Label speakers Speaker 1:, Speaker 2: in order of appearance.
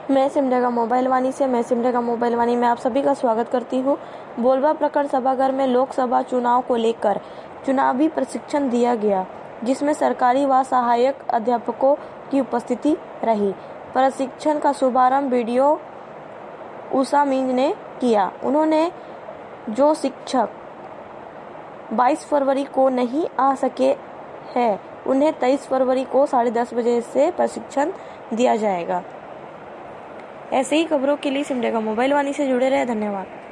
Speaker 1: मैं सिमडेगा मोबाइल वाणी में आप सभी का स्वागत करती हूँ। बोलबा प्रखंड सभागार में लोकसभा चुनाव को लेकर चुनावी प्रशिक्षण दिया गया, जिसमें सरकारी व सहायक अध्यापकों की उपस्थिति रही। प्रशिक्षण का शुभारंभ वीडियो उषा मिंज ने किया। उन्होंने जो शिक्षक 22 फरवरी को नहीं आ सके हैं, उन्हें 23 फरवरी को 10:30 बजे से प्रशिक्षण दिया जाएगा। ऐसे ही खबरों के लिए सिमडेगा मोबाइल वाणी से जुड़े रहे। धन्यवाद।